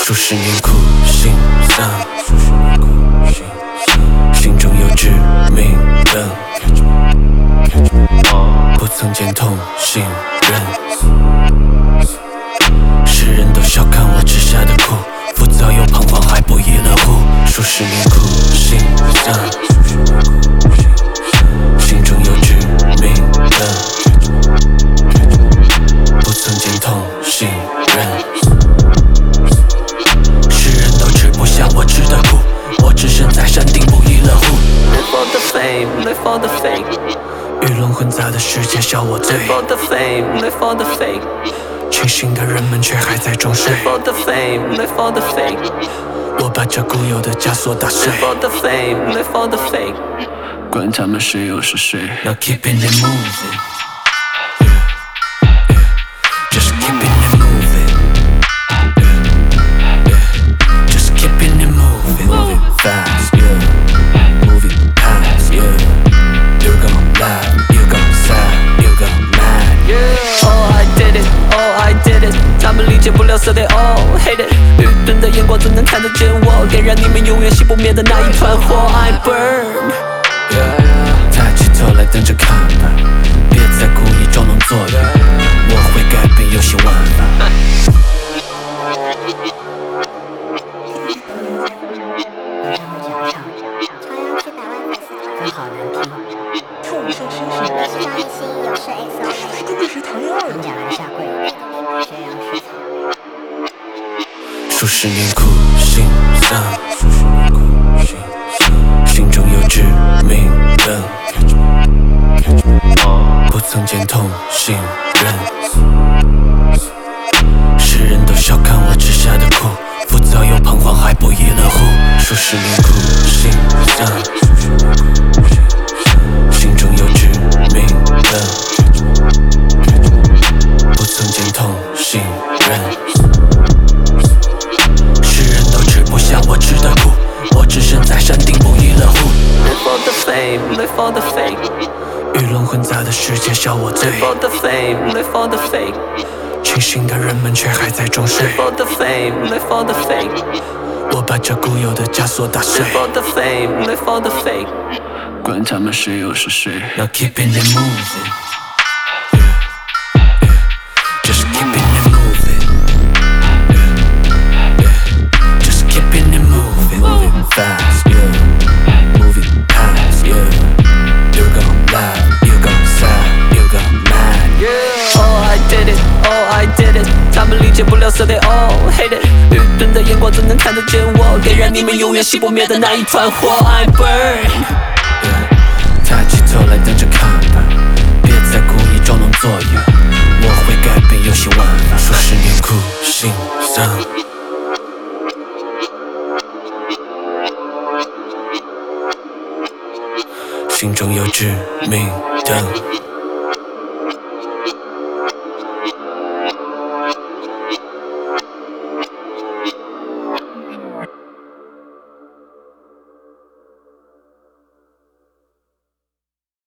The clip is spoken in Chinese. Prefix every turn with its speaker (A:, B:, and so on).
A: 数十年苦心丧，心中有致命的，不曾见痛信任。世人都小看我吃下的苦，浮躁又彷徨，还不亦乐乎。数十年苦心丧，心中有致命的，不曾见痛信任。我吃的苦，我置身在山顶不亦乐乎。
B: Live for the fame, live for the fake。
A: 鱼龙混杂的世界笑我醉。
B: Live for the fame, live for the fake。
A: 清醒的人们却还在装睡。
B: Live for the fame, live for the fake。
A: 我把这固有的枷锁打碎。
B: Live for the fame, live for the fake。
A: 管他们谁又是谁。Now keeping it moving。 Just keeping it moving。 Just keeping it moving。 Moving fast, yeah. Moving past, yeah. You gon' lie, you gon' sad, you gon' mad.
B: Yeah, oh I did it, oh I did it。 他们理解不了 so they all hate it。 愚钝的眼光怎能看得见我？点燃你们永远熄不灭的那一团火。 I burn。
A: 抬起头来等着看吧，别再故意装聋作哑，我会改变游戏玩法。数十年苦心丧，心中有致命的，不曾见痛信任。世人都小看我吃下的苦，浮躁又彷徨，还不亦乐乎。数十年苦心丧，心中有致命的，不曾见痛信任。我吃的苦，我置身在山顶不亦乐乎。
B: Live for the fame, live for the fake。
A: 鱼龙混杂的世界笑我醉。
B: Live for the fame, live for the fake。
A: 清醒的人们却还在装睡。
B: Live for the fame, live for the fake。
A: 我把这固有的枷锁打碎。
B: Live for the fame, live for the fake。
A: 管他们谁又是谁。Now keeping it moving。 Just keeping it moving。 Keeping it moving, moving fast, yeah. Moving past, yeah. You gon' lie, you gon' sad, you gon' mad.
B: Yeah, oh I did it, oh I did it。 他们理解不了 so they all hate it。 愚钝的眼光怎能看得见我？点燃你们永远熄不灭的那一团火。 I burn。
A: 抬起头来等着看吧，别再故意装聋作哑，我会改变游戏玩法。数十年苦心丧，心中有致命的。